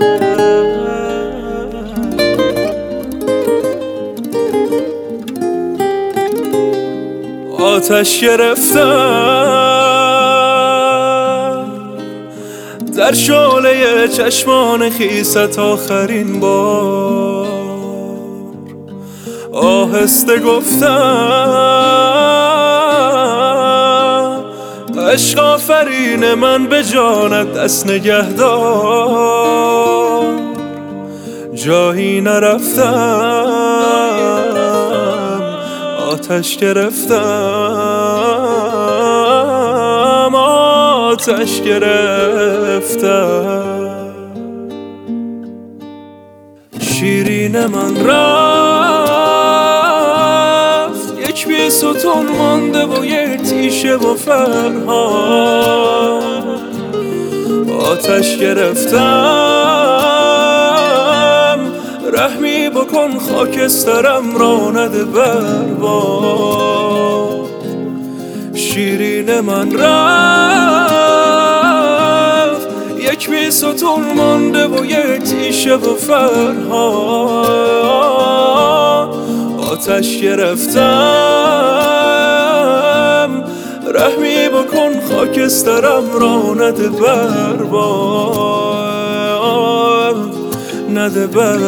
آتش گرفتم در شعله چشمان خیست آخرین بار. آهسته گفتم عشق آفرین من به جانت دست نگهدار. جایی نرفتم آتش گرفتم، آتش گرفتم. شیرین من رفت یک بیستون مانده و یک تیشه و فرهاد. آتش گرفتم رحمی بکن خاکسترم را نده برباد. شیرین من رفت یک بیستون مانده و یک تیشه و فرهاد. آتش گرفتم رحمی بکن خاکسترم را نده برباد، نده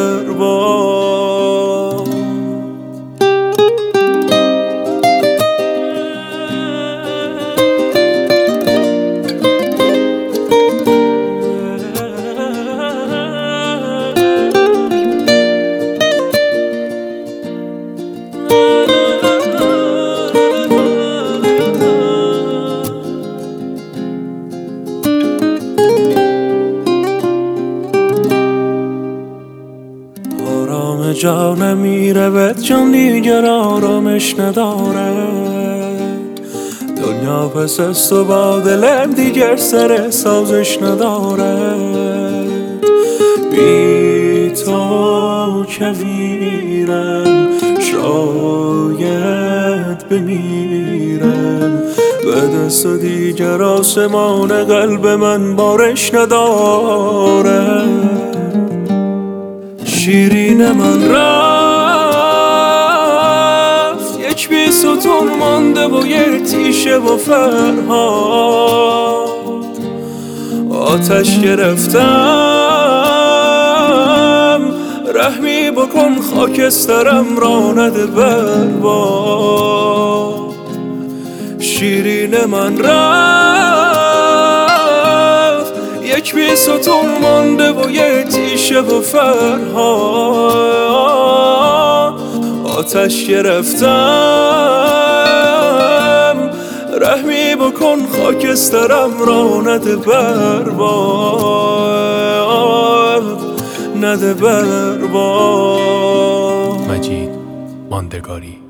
برباد. آرام جانم میره بد جان دیگر آرامش نداره. دنیا پس از تو با دلم دیگر سر سازش نداره. بی تو کویرم شاید بمیرم. به دست دیگر آسمان قلب من بارش نداره. شیرین من رفت یک بیستون مانده و یک تیشه و فرهاد. آتش گرفتم رحمی بکن خاکسترم را نده برباد. شیرین من رفت یک بیستون مانده و یک تیشه و فرهاد. آتش گرفتم رحمی بکن خاکسترم را نده برباد، نده برباد. مجید ماندگاری.